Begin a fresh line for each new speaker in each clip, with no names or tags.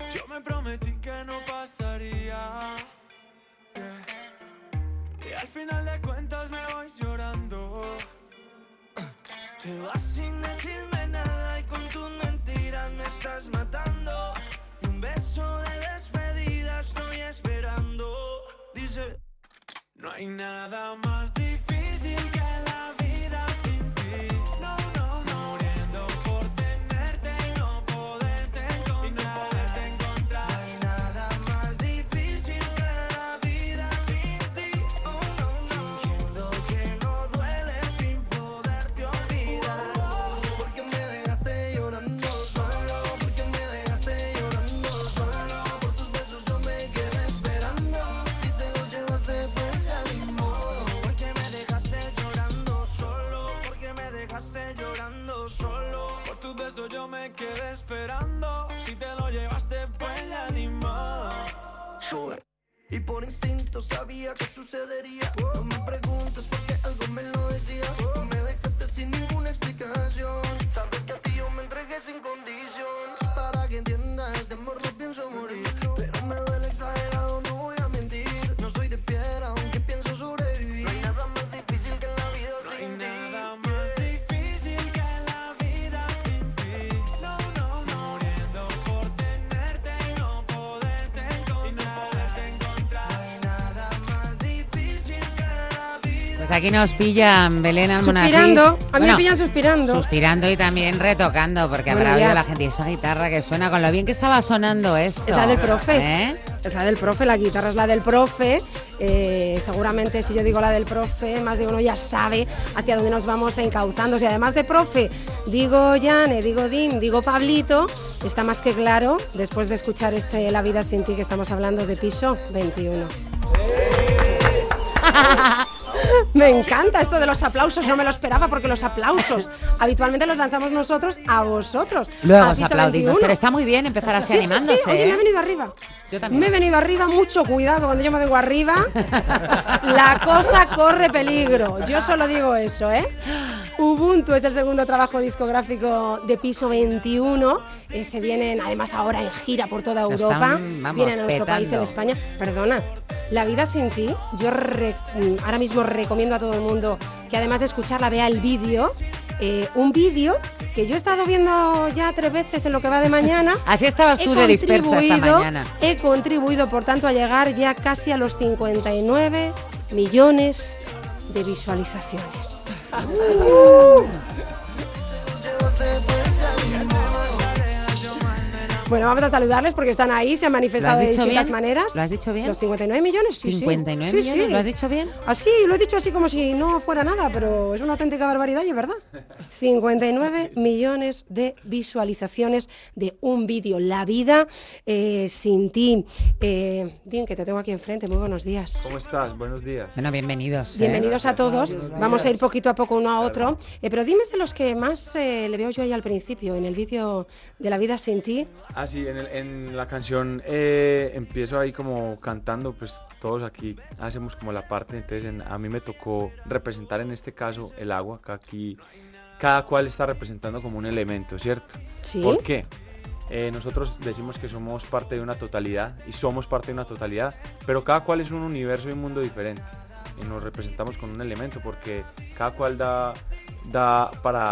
Yo me prometí que no pasaría, yeah. Y al final de cuentas me voy llorando. Te vas sin decirme nada y con tus mentiras me estás matando. Y un beso de despedida estoy esperando. Dice, no hay nada más difícil que la vida sin ti. No, no, no. Muriendo por tenerte y no poderte encontrar. No hay nada más difícil que la vida sin ti. Oh, no, no. Fingiendo que no duele sin poderte olvidar. Porque me dejaste llorando solo. Porque me dejaste llorando solo. Por tus besos yo me quedé esperando. Si te los llevaste pues ya ni modo. Porque me dejaste llorando solo. Porque me dejaste llorando solo. Por tus besos yo me quedé esperando. Si te lo llevaste pues ya ni modo. Sube. Y por instinto sabía que sucedería. No me preguntes porque algo me lo decía. Me dejaste sin ninguna explicación. Sabes que a ti yo me entregué sin condición. Para que entiendas, de amor no pienso morir. Pero me duele exagerado, no voy a mentir. No soy de piedra, aunque pienso sobrevivir. No hay nada más difícil que la vida sin ti. No hay nada más difícil que la vida sin ti. No, no, no. Muriendo por tenerte y no poderte encontrar. No hay nada más difícil que la vida.
Pues aquí nos pillan Belén Almonacid.
Suspirando, a mí me pillan suspirando.
Suspirando y también retocando, porque
Bueno,
habrá
ya.
oído la gente, y esa guitarra que suena con lo bien que estaba sonando esto.
Es la del profe.
¿Eh?
Es la del profe, la guitarra es la del profe. Seguramente si yo digo la del profe, más de uno ya sabe hacia dónde nos vamos encauzando. Si además de profe digo Yane, digo Dim, digo Pablito, está más que claro, después de escuchar La vida sin ti, que estamos hablando de Piso 21. Me encanta esto de los aplausos, no me lo esperaba porque los aplausos habitualmente los lanzamos nosotros a vosotros.
Luego
a
os
Piso
aplaudimos,
21.
pero está muy bien empezar así
Sí,
animándose.
sí, sí. Oye, me he
¿eh?
venido arriba.
Yo también.
Me he venido arriba, mucho cuidado cuando yo me vengo arriba. La cosa corre peligro. Yo solo digo eso, ¿eh? Ubuntu es el segundo trabajo discográfico de Piso 21. Se vienen además ahora en gira por toda
Lo
Europa.
están, vamos,
Vienen a nuestro país, en
petando.
España. Perdona, La vida sin ti, yo ahora mismo recomiendo a todo el mundo que además de escucharla vea el vídeo. Un vídeo que yo he estado viendo ya 3 veces en lo que va de mañana.
Así estabas tú de dispersa esta mañana.
He contribuido, por tanto, a llegar ya casi a los 59 millones de visualizaciones. Bueno, vamos a saludarles porque están ahí, se han manifestado de distintas maneras.
¿Lo has dicho bien?
Los 59 millones, sí,
59
sí.
millones,
Sí.
¿lo has dicho bien?
Así, lo he dicho así como si no fuera nada, pero es una auténtica barbaridad y es verdad. 59 millones de visualizaciones de un vídeo. La vida sin ti. Dim, que te tengo aquí enfrente, muy buenos días.
¿Cómo estás? Buenos días.
Bueno, bienvenidos.
Bienvenidos a todos. Vamos a ir poquito a poco uno a otro. Pero dime de los que más le veo yo ahí al principio, en el vídeo de La vida sin ti.
Ah, sí, en la canción empiezo ahí como cantando, pues todos aquí hacemos como la parte, entonces a mí me tocó representar en este caso el agua, que aquí cada cual está representando como un elemento, ¿cierto?
Sí.
¿Por qué? Nosotros decimos que somos parte de una totalidad y somos parte de una totalidad, pero cada cual es un universo y un mundo diferente y nos representamos con un elemento porque cada cual da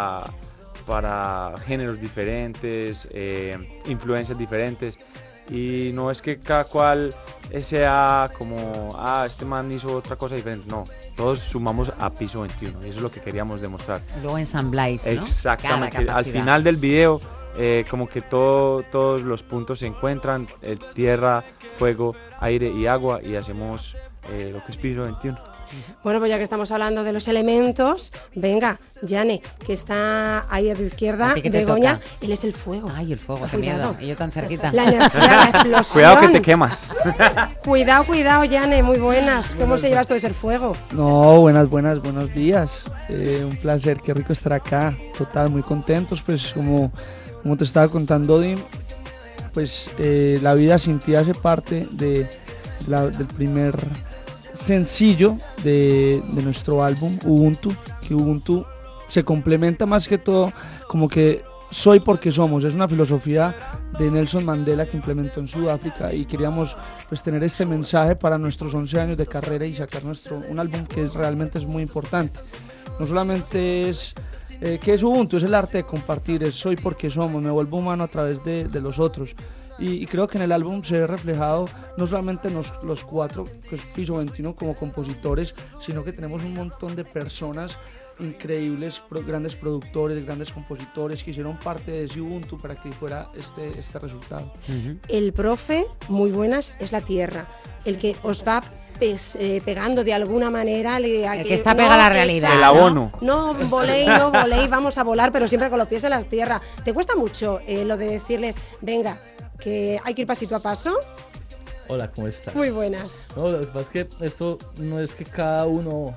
para géneros diferentes, influencias diferentes y no es que cada cual sea como, este man hizo otra cosa diferente, no, todos sumamos a Piso 21 y eso es lo que queríamos demostrar.
Luego ensambláis, ¿no?
Exactamente,
Cada
al
capacidad.
final del video como que todos los puntos se encuentran, tierra, fuego, aire y agua y hacemos lo que es Piso 21.
Bueno, pues ya que estamos hablando de los elementos, venga, Yane, que está ahí a tu izquierda,
¿A ti qué te
Begoña,
toca?
él es el fuego.
Ay, el fuego, qué
Cuidado.
miedo. Y yo tan cerquita.
La energía, la explosión.
Cuidado que te quemas.
Cuidado, Yane, muy buenas. ¿Cómo se lleva esto de ser fuego?
No, buenos días. Un placer, qué rico estar acá. Total, muy contentos, pues como te estaba contando, Dim, pues La vida sin ti hace parte del primer sencillo de nuestro álbum Ubuntu, que Ubuntu se complementa más que todo, como que soy porque somos, es una filosofía de Nelson Mandela que implementó en Sudáfrica y queríamos pues tener este mensaje para nuestros 11 años de carrera y sacar un álbum que realmente es muy importante. No solamente es que es Ubuntu, es el arte de compartir, es soy porque somos, me vuelvo humano a través de los otros. Y creo que en el álbum se ve reflejado no solamente los cuatro, que es Piso 21 como compositores, sino que tenemos un montón de personas increíbles, grandes productores, grandes compositores que hicieron parte de ese Ubuntu para que fuera este resultado.
El profe, muy buenas, es la tierra, el que os va pegando de alguna manera.
El que está pegado a la realidad.
El abono.
No voléis, vamos a volar, pero siempre con los pies en la tierra. ¿Te cuesta mucho lo de decirles, venga, que hay que ir pasito a paso?
Hola, ¿cómo estás?
Muy buenas.
No, lo que pasa es que esto no es que cada uno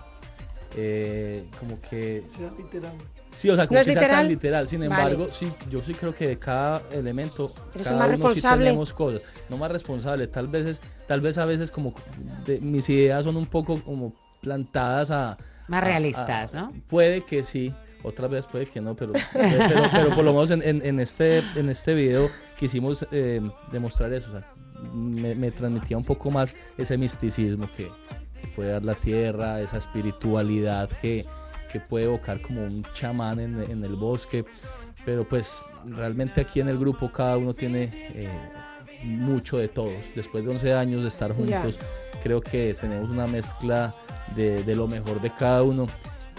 como que...
Sea literal.
Sí, o sea, como
¿No es
que sea
literal?
tan literal. Sin embargo,
Vale.
sí, yo sí creo que de cada elemento,
Eres el
cada
más
uno sí
responsable.
tenemos cosas. No más responsable, tal vez a veces como mis ideas son un poco como plantadas
Más realistas, ¿no?
Puede que sí, otras veces puede que no, pero por lo menos en este video quisimos demostrar eso. O sea, me transmitía un poco más ese misticismo que puede dar la tierra, esa espiritualidad que puede evocar como un chamán en el bosque, pero pues realmente aquí en el grupo cada uno tiene mucho de todos. Después de 11 años de estar juntos, creo que tenemos una mezcla de lo mejor de cada uno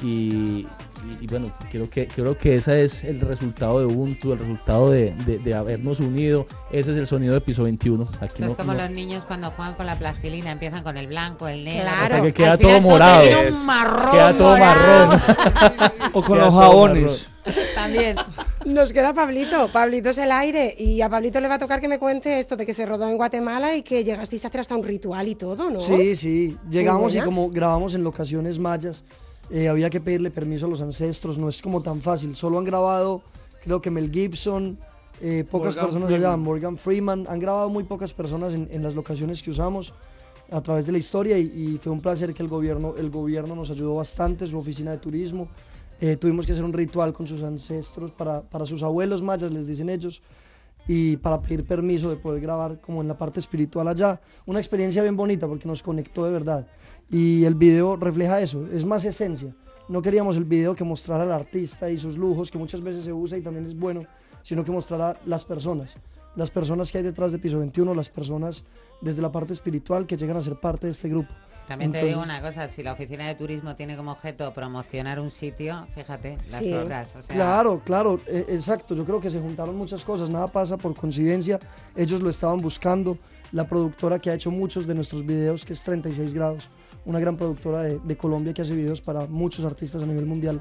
y bueno, creo que ese es el resultado de Ubuntu, el resultado de habernos unido. Ese es el sonido de Piso 21. Aquí
Es como los niños cuando juegan con la plastilina, empiezan con el blanco, el negro,
Claro.
hasta que queda
al final
todo morado.
termina un marrón,
Queda todo
morado.
marrón.
O con
Queda
los
todo
jabones.
También.
Nos queda Pablito. Pablito es el aire. Y a Pablito le va a tocar que me cuente esto de que se rodó en Guatemala y que llegasteis a hacer hasta un ritual y todo, ¿no?
Sí, llegamos y
buena.
como grabamos en locaciones mayas, había que pedirle permiso a los ancestros, no es como tan fácil. Solo han grabado, creo que Mel Gibson, pocas
Morgan
personas
Freeman.
allá, Morgan Freeman, han grabado muy pocas personas en las locaciones que usamos a través de la historia y fue un placer que el gobierno nos ayudó bastante, su oficina de turismo. Tuvimos que hacer un ritual con sus ancestros para sus abuelos mayas, les dicen ellos, y para pedir permiso de poder grabar como en la parte espiritual allá. Una experiencia bien bonita porque nos conectó de verdad. Y el video refleja eso, es más esencia. No queríamos el video que mostrara al artista y sus lujos, que muchas veces se usa y también es bueno, sino que mostrara las personas que hay detrás de Piso 21, las personas desde la parte espiritual que llegan a ser parte de este grupo.
También te digo
Entonces,
una cosa, si la oficina de turismo tiene como objeto promocionar un sitio, fíjate, las
Sí.
obras, o sea,
Claro, exacto. Yo creo que se juntaron muchas cosas, nada pasa por coincidencia. Ellos lo estaban buscando. La productora que ha hecho muchos de nuestros videos, que es 36 grados, una gran productora de Colombia que hace videos para muchos artistas a nivel mundial,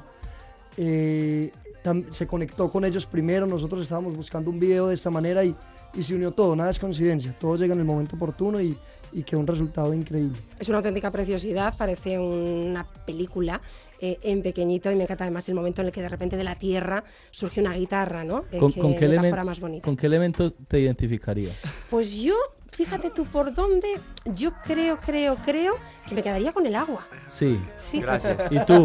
se conectó con ellos primero. Nosotros estábamos buscando un video de esta manera y se unió todo. Nada es coincidencia. Todo llega en el momento oportuno y quedó un resultado increíble.
Es una auténtica preciosidad, parece una película en pequeñito y me encanta además el momento en el que de repente de la tierra surge una guitarra, ¿no?
¿Con qué
metáfora más bonita.
¿Con qué elemento te identificarías?
Pues yo, fíjate tú por dónde, yo creo que me quedaría con el agua.
Sí.
Sí.
Gracias.
¿Y tú?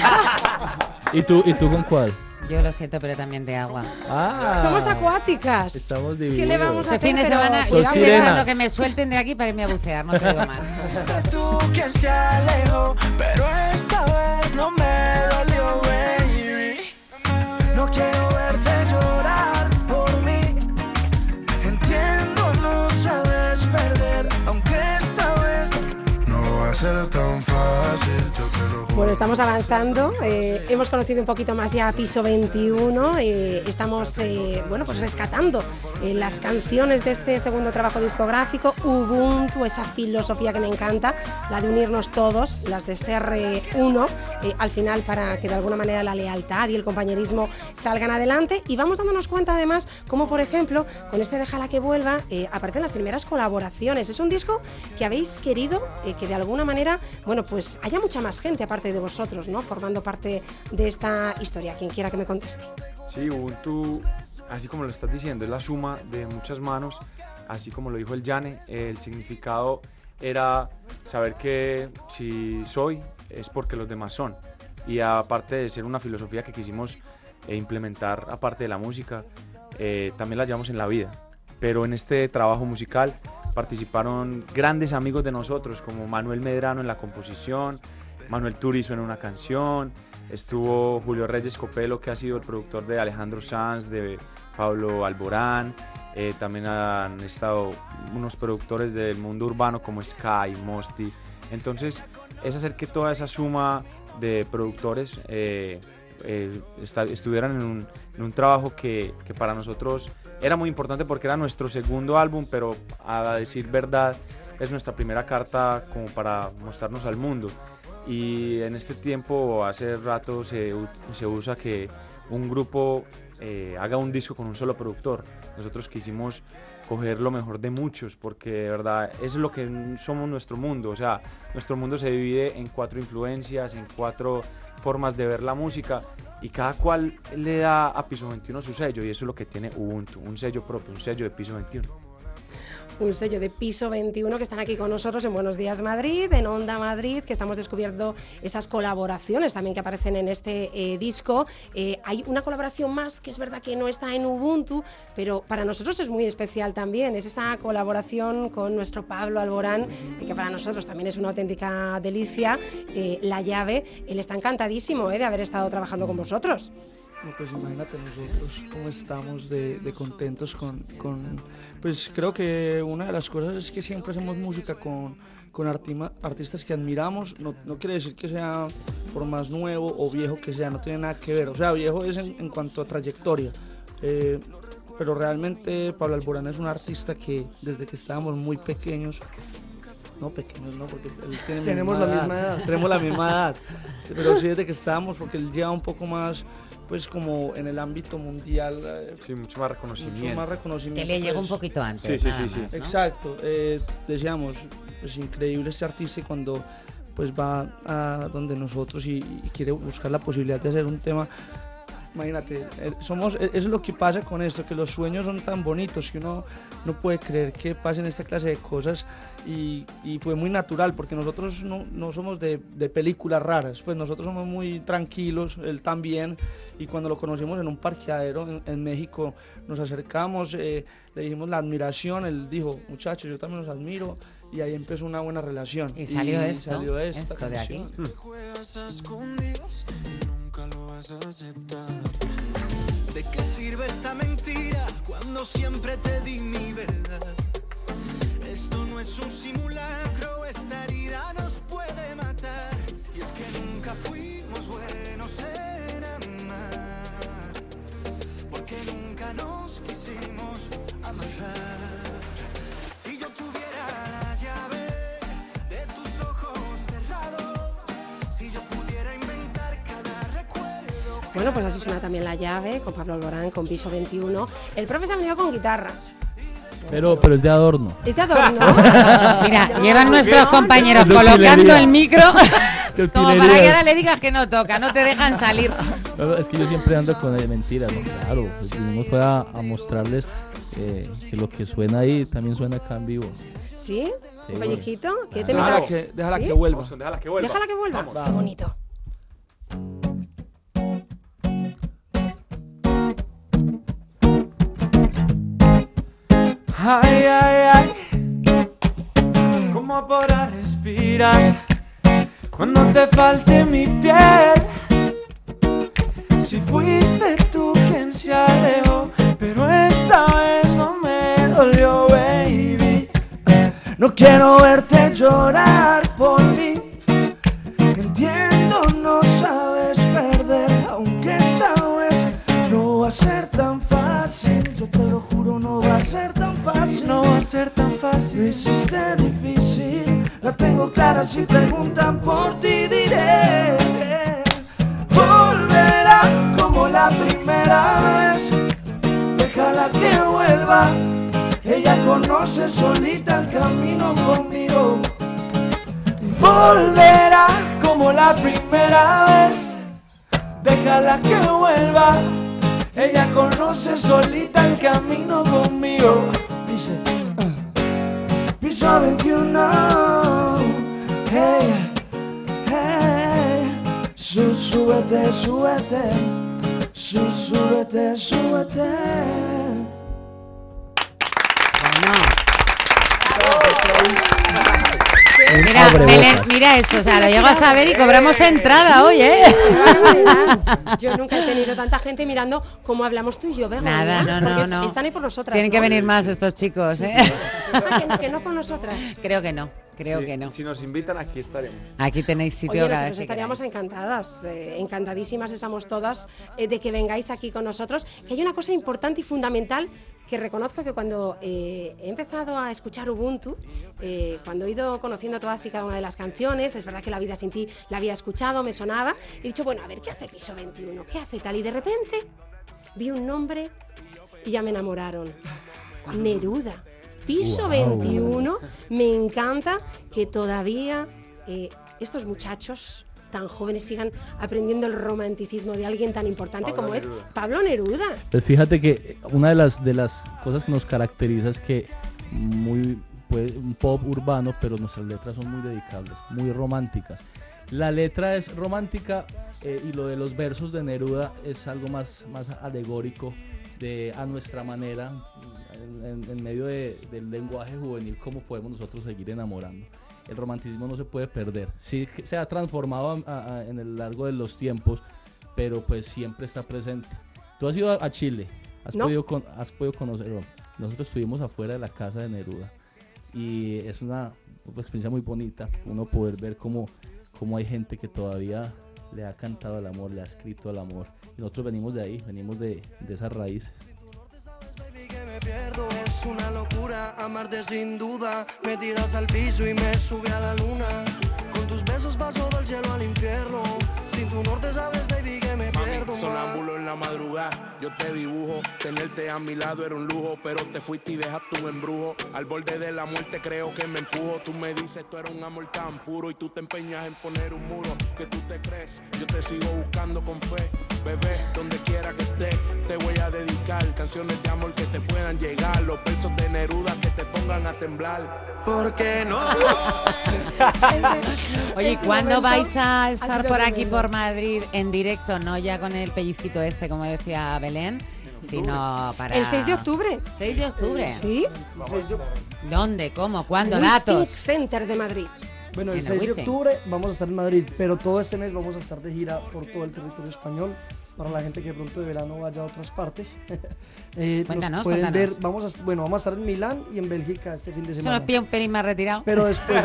¿Y tú con cuál?
yo lo siento, pero también de agua.
Ah,
Somos acuáticas.
Estamos
¿Qué
divididos.
le vamos a
Este fin de
hacer?
semana
Son
irán
sirenas.
pensando que me suelten de aquí para irme a bucear, no te digo más.
Fuiste tú quien se alejó, pero esta vez no me dolió, baby. No quiero verte llorar por mí. Entiendo, no sabes perder, aunque esta vez no va a ser tan fácil, yo te lo juro.
Bueno, estamos avanzando, hemos conocido un poquito más ya Piso 21, estamos bueno, pues rescatando las canciones de este segundo trabajo discográfico, Ubuntu, esa filosofía que me encanta, la de unirnos todos, las de ser uno, al final para que de alguna manera la lealtad y el compañerismo salgan adelante, y vamos dándonos cuenta además como por ejemplo con este Déjala que vuelva aparecen las primeras colaboraciones. Es un disco que habéis querido que de alguna manera, bueno, pues haya mucha más gente aparte de vosotros, ¿no? Formando parte de esta historia. Quien quiera que me conteste.
Sí, Ubuntu, así como lo estás diciendo, es la suma de muchas manos, así como lo dijo el Yane. El significado era saber que si soy es porque los demás son, y aparte de ser una filosofía que quisimos implementar aparte de la música, también la llevamos en la vida. Pero en este trabajo musical participaron grandes amigos de nosotros, como Manuel Medrano en la composición, Manuel Turizo en una canción, estuvo Julio Reyes Copelo, que ha sido el productor de Alejandro Sanz, de Pablo Alborán, también han estado unos productores del mundo urbano como Sky, Mosti. Entonces es hacer que toda esa suma de productores estuvieran en un trabajo que para nosotros era muy importante porque era nuestro segundo álbum, pero a decir verdad es nuestra primera carta como para mostrarnos al mundo. Y en este tiempo, hace rato se usa que un grupo haga un disco con un solo productor. Nosotros quisimos coger lo mejor de muchos, porque de verdad es lo que somos nuestro mundo. O sea, nuestro mundo se divide en 4 influencias, en 4 formas de ver la música, y cada cual le da a Piso 21 su sello, y eso es lo que tiene Ubuntu, un sello propio, un sello de Piso 21.
Un sello de Piso 21 que están aquí con nosotros en Buenos Días Madrid, en Onda Madrid, que estamos descubriendo esas colaboraciones también que aparecen en este disco. Hay una colaboración más que es verdad que no está en Ubuntu, pero para nosotros es muy especial también. Es esa colaboración con nuestro Pablo Alborán, que para nosotros también es una auténtica delicia. La Llave, él está encantadísimo de haber estado trabajando con vosotros.
No, pues imagínate nosotros cómo estamos de contentos con... Pues creo que una de las cosas es que siempre hacemos música con artistas que admiramos. No quiere decir que sea por más nuevo o viejo que sea, no tiene nada que ver. O sea, viejo es en cuanto a trayectoria. Pero realmente Pablo Alborán es un artista que desde que estábamos muy pequeños, no pequeños, no, porque él tiene
Tenemos la misma edad.
Tenemos la misma edad, pero sí desde que estábamos, porque él lleva un poco más, pues como en el ámbito mundial.
Sí, mucho más reconocimiento.
Mucho más reconocimiento.
Que le llegó
pues.
un poquito antes.
Sí.
Más, ¿no?
Exacto, decíamos, pues increíble este artista, y cuando pues va a donde nosotros y quiere buscar la posibilidad de hacer un tema. Imagínate, es lo que pasa con esto, que los sueños son tan bonitos que uno no puede creer que pasen esta clase de cosas, y fue muy natural porque nosotros no somos de películas raras, pues nosotros somos muy tranquilos, él también, y cuando lo conocimos en un parqueadero en México nos acercamos, le dijimos la admiración, él dijo, muchachos, yo también los admiro, y ahí empezó una buena relación.
Y salió
salió esta
esto de aquí.
Juegas a escondidas y nunca lo vas a aceptar. ¿De qué sirve esta mentira cuando siempre te di mi verdad? Esto no es un simulacro, esta herida nos puede matar. Y es que nunca fuimos buenos en amar, porque nunca nos quisimos amarrar. Si yo tuviera la llave de tus ojos cerrados, si yo pudiera inventar cada recuerdo.
Bueno, pues así suena también La Llave, con Pablo Alborán, con Piso 21. El profe se ha venido con guitarra.
Pero es de adorno.
¿Es de adorno?
Mira,
No,
llevan nuestros
no,
compañeros
no.
colocando el micro
Qué
como para
utilería.
que ahora le digas que no toca, no te dejan salir.
No, es que yo siempre ando con mentiras, ¿no? Claro, pues vinimos fue a mostrarles que lo que suena ahí también suena acá en vivo.
¿Sí?
Sí,
¿Un pellizquito? ¿Qué te
Déjala
metas?
déjala
¿Sí?
que vuelva.
Déjala que vuelva.
Déjala que vuelva.
Vamos.
Qué bonito.
Ay, ay, ay, ¿cómo podrás respirar cuando te falte mi piel? Si fuiste tú quien se alejó, pero esta vez no me dolió, baby. No quiero verte llorar por mí. Entiendo, no sabes perder, aunque esta vez no va a ser tan fácil. Yo te lo juro, no va a ser tan fácil. No va a ser tan fácil. Lo hiciste difícil, la tengo clara. Si preguntan por ti diré que volverá como la primera vez. Déjala que vuelva, ella conoce solita el camino conmigo. Volverá como la primera vez. Déjala que vuelva, ella conoce solita el camino conmigo. Dice, Piso 21, hey, hey, súbete, súbete,
Súbete, súbete.
Mira,
Abrebocas.
Belén, mira eso, o sea, lo llego a saber y cobramos entrada hoy, ¿eh?
¡Qué barbaridad! Yo nunca he tenido tanta gente mirando como hablamos tú y yo, Begoña.
Nada, no,
porque
no.
Están ahí por nosotras.
Tienen que
¿no?
venir más estos chicos, ¿eh?
Que no con nosotras.
Creo que no, creo
Sí,
que no.
Si nos invitan, aquí estaremos.
Aquí tenéis sitio
Oye,
cada
nosotros
vez que
estaríamos
queráis.
encantadas, encantadísimas estamos todas de que vengáis aquí con nosotros. Que hay una cosa importante y fundamental que reconozco que cuando he empezado a escuchar Ubuntu, cuando he ido conociendo todas y cada una de las canciones, es verdad que La vida sin ti la había escuchado, me sonaba, he dicho, bueno, a ver, ¿qué hace Piso 21? ¿Qué hace tal? Y de repente vi un nombre y ya me enamoraron. Neruda. Piso
Wow.
21, me encanta que todavía estos muchachos tan jóvenes sigan aprendiendo el romanticismo de alguien tan importante
Pablo
como
Neruda.
es Pablo Neruda.
Pues fíjate que una de las cosas que nos caracteriza es que un pop urbano, pero nuestras letras son muy dedicables, muy románticas. La letra es romántica y lo de los versos de Neruda es algo más alegórico a nuestra manera, en medio del lenguaje juvenil, cómo podemos nosotros seguir enamorando. El romanticismo no se puede perder. Sí se ha transformado en el largo de los tiempos, pero pues siempre está presente. Tú has ido a Chile, has
No.
podido conocerlo. Nosotros estuvimos afuera de la casa de Neruda y es una experiencia muy bonita, uno poder ver cómo hay gente que todavía le ha cantado al amor, le ha escrito al amor. Y nosotros venimos de ahí, venimos de esas raíces.
Baby, que me pierdo, es una locura amarte sin duda. Me tiras al piso y me sube a la luna. Con tus besos paso del cielo al infierno. Sin tu norte sabes, baby, que me pierdo.
Sonámbulo en la madrugada, yo te dibujo. Tenerte a mi lado era un lujo, pero te fuiste y dejaste un embrujo. Al borde de la muerte creo que me empujo. Tú me dices, tú eres un amor tan puro y tú te empeñas en poner un muro. Que tú te crees, yo te sigo buscando con fe. Bebé, donde quiera que estés, te voy a dedicar canciones de amor que te puedan llegar. Los versos de Neruda que te pongan a temblar.
Porque no.
Oye, ¿y
En tu
cuándo
momento
vais a
ha
estar
sido
por aquí,
tremendo.
por Madrid, en directo? No ya con el pellizquito este, como decía Belén, sino para...
El 6 de octubre.
6 de octubre.
Sí.
¿Dónde? ¿Cómo? ¿Cuándo?
Withink
Datos.
Center de Madrid.
Bueno, el
En
6 de
Withink.
octubre vamos a estar en Madrid, pero todo este mes vamos a estar de gira por todo el territorio español. Para la gente que de pronto de verano vaya a otras partes. Nos
Cuéntanos,
pueden
cuéntanos.
ver, vamos a estar en Milán y en Bélgica este fin de
Eso
semana.
nos pilla un pelín más retirado.
Pero después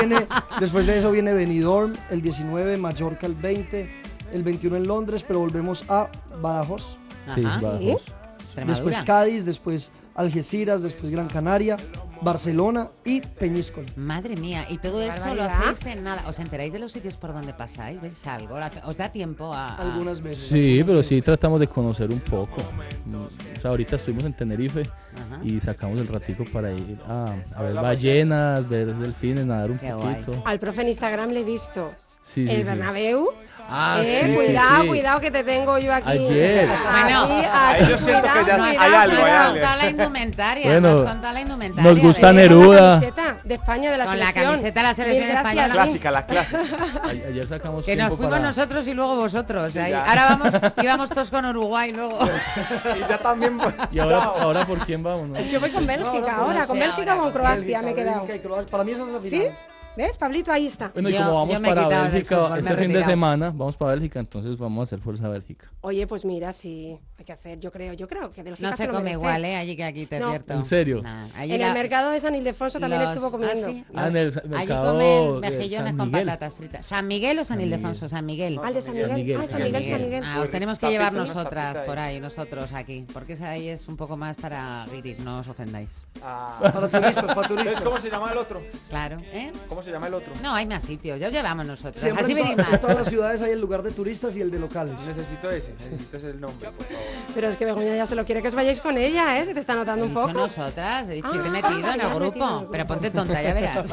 de eso viene Benidorm el 19, Mallorca el 20, el 21 en Londres, pero volvemos a Badajoz.
Sí,
Ajá.
Badajoz.
Extremadura.
Después Cádiz, después Algeciras, después Gran Canaria, Barcelona y Peñíscola.
Madre mía, y todo eso lo
barbaridad.
hacéis en nada. ¿Os enteráis de los sitios por donde pasáis? ¿Veis algo? ¿Os da tiempo a...?
Algunas veces.
Sí,
algunas
pero
veces.
sí tratamos de conocer un poco. O sea, ahorita estuvimos en Tenerife
Ajá.
y sacamos el ratico para ir a ver ballenas, ver delfines, nadar un
Qué
poquito.
guay.
Al profe en Instagram le he visto.
Sí,
el
sí, sí.
Bernabéu.
Ah, sí, sí,
cuidado,
sí.
cuidado que te tengo yo aquí.
Ayer.
Bueno,
aquí,
yo siento que ya
cuidado,
hay
cuidado,
algo,
Nos
hay
cuidado.
algo.
contó la indumentaria.
Bueno,
nos contó la indumentaria.
nos gusta
Belén.
Neruda.
Con la camiseta de España de la
Con la
selección.
camiseta de la selección
Mil gracias,
española.
Lin.
Clásica, la clásica.
Ayer sacamos
Que nos
tiempo
fuimos
para...
nosotros y luego vosotros.
Sí,
ahí.
ya.
Ahora íbamos todos con Uruguay luego.
Y ya también.
Y ahora ¿por quién vamos? No?
Yo voy con Bélgica ahora,
no
con
sé,
Bélgica
ahora
o con
con
Croacia me he quedado.
Bélgica y Croacia. Para mí esa es la
¿Sí?
final.
¿Ves, Pablito? Ahí está.
Bueno, y
Yo-
como
yo
vamos
me he
para
quitado del
Bélgica
fútbol, me
este
he
fin de
retirado.
semana, vamos para Bélgica, entonces vamos a hacer fuerza a Bélgica.
Oye, pues mira, sí, hay que hacer, yo creo que Bélgica
No
se
se
lo
come
merece.
igual, ¿eh? Allí que aquí, te
No.
advierto.
¿En serio?
Nah, allí
En
la-
el mercado de San Ildefonso también
los-
estuvo comiendo.
sí,
Ah, en el
allí
mercado
comen
de
mejillones
San
con
Miguel.
patatas fritas. ¿San Miguel o San
San
Ildefonso? San Miguel.
Ah, el de San Miguel.
Miguel,
Ah, San Miguel, San Miguel.
Ah, os tenemos que
Tapitas,
llevar
unas
nosotras
tapitas
por
ahí.
ahí, nosotros aquí. Porque esa ahí es un poco más para guirir, no os ofendáis.
Para turistas, para turistas.
Entonces, ¿cómo se llama el otro?
Claro, ¿eh?
¿Cómo se llama el otro?
No, hay más sitios, ya os llevamos nosotros.
Siempre
Así
en,
venís
en
más.
todas las ciudades hay el lugar de turistas y el de locales.
Necesito ese el nombre, por favor.
Pero es que Begoña ya solo quiere que os vayáis con ella, ¿eh? Se te está notando
He
un
dicho
poco.
nosotras, he dicho
Ah,
irte metido
ya
en
has
el
metido en el
grupo.
grupo.
Pero ponte tonta, ya verás.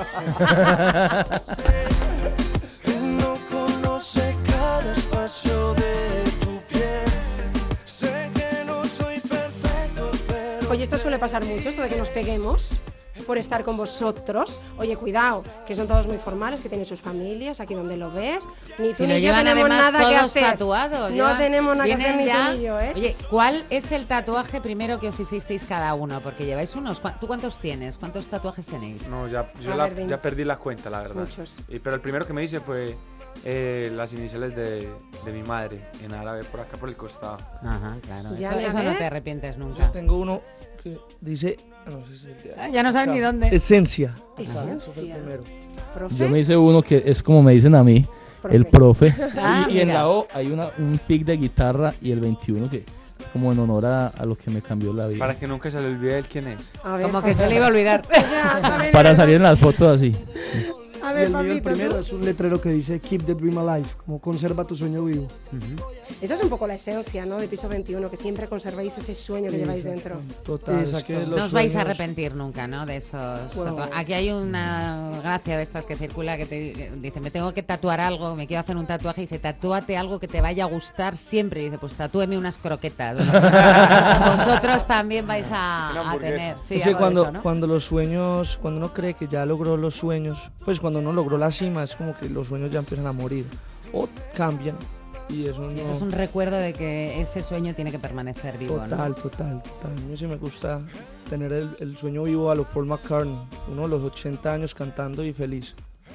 Él no conoce cada espacio de tu piel. Sé que no soy perfecto, pero
Oye, esto suele pasar mucho, esto de que nos peguemos. por estar con vosotros. Oye, cuidado, que son todos muy formales, que tienen sus familias, aquí donde lo ves. Ni tú
Si
ni
lo
yo
llevan
tenemos
además
nada que
todos
hacer.
tatuados.
No tenemos nada que hacer ni
ya.
tú ni yo, ¿eh?
Oye, ¿cuál es el tatuaje primero que os hicisteis cada uno? Porque lleváis unos. ¿Tú cuántos tienes? ¿Cuántos tatuajes tenéis?
No, yo
A ver,
ya perdí la cuenta, la verdad.
Muchos.
Pero el primero que me hice fue las iniciales de mi madre, en árabe, por acá por el costado.
Ajá, claro.
Ya,
Eso
a
no
ver.
te arrepientes
Yo
nunca.
tengo uno que dice, no sé si es el de ahí.
Ya no sabes ni dónde.
Esencia.
Esencia.
Eso fue el primero.
¿Profe?
Yo me hice uno que es como me dicen a mí, el profe.
Ah,
y en
mira.
la O hay un pick de guitarra y el 21 que como en honor a lo que me cambió la vida.
Para que nunca se le olvide él quién es.
A ver,
Como que se le iba a olvidar.
Ya, también
Para
es
salir en las fotos así.
verdad. A
Y
ver,
el mío, el
Pablito,
primero,
¿tú?
es un letrero que dice Keep the Dream Alive, como conserva tu sueño vivo.
Esa es un poco la esencia, ¿no? De Piso 21, que siempre conservéis ese sueño que lleváis dentro.
Total, es
Exacto.
que
No
No
los
os vais a
sueños-
arrepentir nunca, ¿no? De esos
Bueno.
tatuajes. Aquí hay una gracia de estas que circula que te dice, me tengo que tatuar algo, me quiero hacer un tatuaje, y dice, tatúate algo que te vaya a gustar siempre. Y dice, pues tatúeme unas croquetas. Vosotros también vais
Una
a
hamburguesa.
tener. Sí,
es que
algo de
cuando,
eso, ¿no?
cuando los sueños, cuando uno cree que ya logró los sueños, pues cuando uno logró la cima, es como que los sueños ya empiezan a morir o cambian. Y eso no.
Y eso es un recuerdo de que ese sueño tiene que permanecer vivo, ¿no?
Total. A mí sí me gusta tener el sueño vivo a lo Paul McCartney, uno de los 80 años cantando y feliz.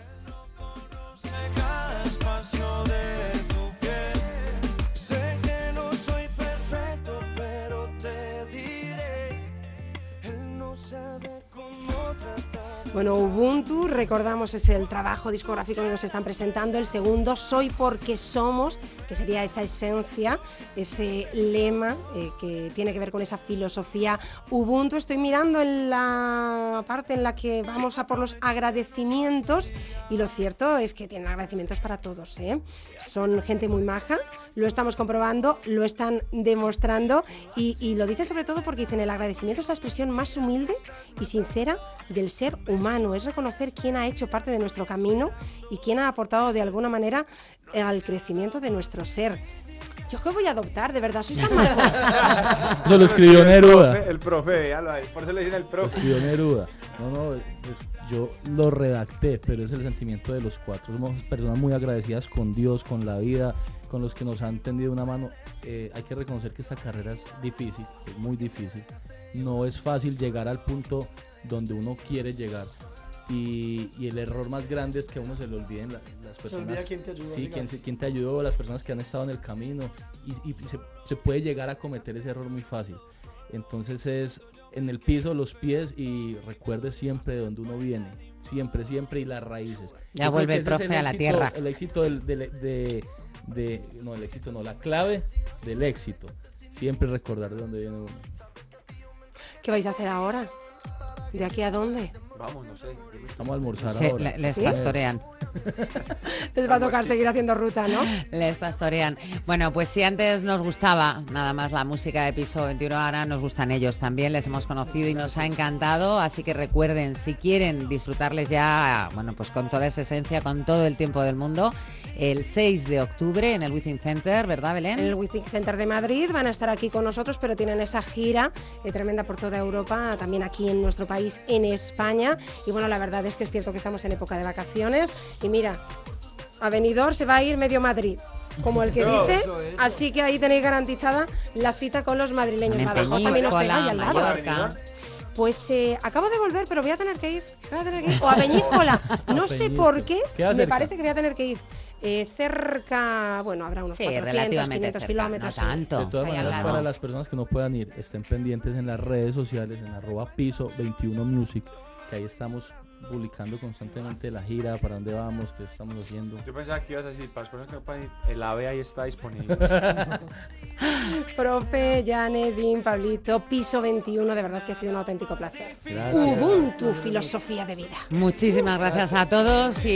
Cada espacio de tu piel. Sé que no soy perfecto, pero te diré. Él no sabe cómo tratar.
Bueno, Ubuntu, recordamos, es el trabajo discográfico que nos están presentando. El segundo, Soy porque somos, que sería esa esencia, ese lema que tiene que ver con esa filosofía Ubuntu. Estoy mirando en la parte en la que vamos a por los agradecimientos y lo cierto es que tienen agradecimientos para todos, ¿eh? Son gente muy maja, lo estamos comprobando, lo están demostrando y lo dicen sobre todo porque dicen el agradecimiento es la expresión más humilde y sincera del ser humano, es reconocer quién ha hecho parte de nuestro camino y quién ha aportado de alguna manera al crecimiento de nuestro ser. Yo que voy a adoptar, de verdad, sois tan majos.
Eso lo escribió Neruda.
El profe, véalo ahí. Por eso le dicen el
Lo
profe.
escribió Neruda. No, yo lo redacté, pero es el sentimiento de los cuatro. Somos personas muy agradecidas con Dios, con la vida, con los que nos han tendido una mano. Hay que reconocer que esta carrera es difícil, es muy difícil. No es fácil llegar al punto donde uno quiere llegar. Y el error más grande es que a uno se le olviden las personas.
olvida quién te ayudó a
Sí,
llegar.
quién te ayudó, las personas que han estado en el camino. Y se puede llegar a cometer ese error muy fácil. Entonces es en el piso, los pies y recuerde siempre de dónde uno viene. Siempre, y las raíces.
Ya
Yo creo
vuelve
que
el
ese es
profe a la
éxito-
tierra.
El éxito no, el éxito no, la clave del éxito. Siempre recordar de dónde viene uno.
¿Qué vais a hacer ahora? ¿De aquí a dónde?
Vamos, no sé.
Vamos a almorzar
Sí,
ahora.
les
¿Sí?
pastorean.
Les va a tocar seguir haciendo ruta, ¿no?
Les pastorean. Bueno, pues si antes nos gustaba nada más la música de Piso 21, ahora nos gustan ellos también. Les hemos conocido y nos ha encantado. Así que recuerden, si quieren disfrutarles ya, bueno, pues con toda esa esencia, con todo el tiempo del mundo, el 6 de octubre en el Within Center, ¿verdad, Belén?
En el Within Center de Madrid van a estar aquí con nosotros, pero tienen esa gira tremenda por toda Europa, también aquí en nuestro país, en España. Y bueno, la verdad es que es cierto que estamos en época de vacaciones. Y mira, a Benidorm se va a ir medio Madrid, como el que
Eso,
dice.
eso.
Así que ahí tenéis garantizada la cita con los madrileños.
En
Badajoz también os
Peñíscola,
pegáis al lado.
Mallorca.
Pues acabo de volver, pero voy a tener que ir. O a Peñíscola. No sé por qué.
Queda
Me
cerca.
parece que voy a tener que ir. Cerca, bueno, habrá unos
Sí,
400,
relativamente
500
cerca,
kilómetros.
no
sí.
tanto.
De todas
Ahí al
maneras,
lado.
para las personas que no puedan ir, estén pendientes en las redes sociales, en @piso21music, que ahí estamos publicando constantemente la gira, para dónde vamos, qué estamos haciendo.
Yo pensaba que ibas a decir, para las personas que no pueden ir, el AVE ahí está disponible.
Profe, Jane, Dim, Pablito, Piso 21, de verdad que ha sido un auténtico placer.
Gracias.
Ubuntu, filosofía de vida.
Muchísimas gracias a todos. Y